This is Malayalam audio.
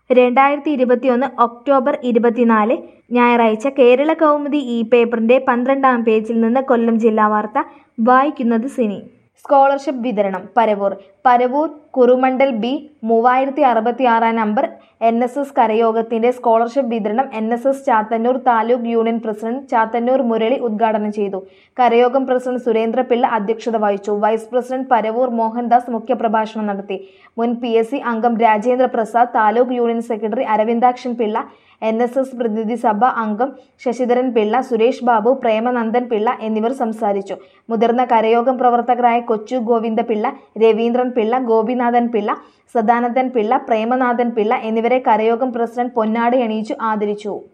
2021 ഒക്ടോബർ 24 ഞായറാഴ്ച കേരള കൗമുദി പേപ്പറിന്റെ 12-ാം പേജിൽ നിന്ന് കൊല്ലം ജില്ലാ വാർത്ത വായിക്കുന്നത് സിനി. സ്കോളർഷിപ്പ് വിതരണം Paravur Kurumandal B 3066 number NSS കരയോഗത്തിന്റെ സ്കോളർഷിപ്പ് വിതരണം NSS Chathannoor taluk union president Chathannoor Murali ഉദ്ഘാടനം ചെയ്തു. കരയോഗം പ്രസിഡന്റ് സുരേന്ദ്രപിള്ള അധ്യക്ഷത വഹിച്ചു. വൈസ് പ്രസിഡന്റ് പരവൂർ മോഹൻദാസ് മുഖ്യപ്രഭാഷണം നടത്തി. മുൻ PSC അംഗം Rajendra Prasad, taluk union secretary Aravindakshan Pillai, NSS പ്രതിനിധി സഭ അംഗം ശശിധരൻ പിള്ള, സുരേഷ് ബാബു, പ്രേമനന്ദൻ പിള്ള എന്നിവർ സംസാരിച്ചു. മുതിർന്ന കരയോഗം പ്രവർത്തകരായ കൊച്ചു ഗോവിന്ദപിള്ള, രവീന്ദ്രൻ പിള്ള, ഗോപിനാഥൻ പിള്ള, സദാനന്ദൻ പിള്ള, പ്രേമനാഥൻ പിള്ള എന്നിവരെ കരയോഗം പ്രസിഡന്റ് പൊന്നാടയണിയിച്ചു ആദരിച്ചു.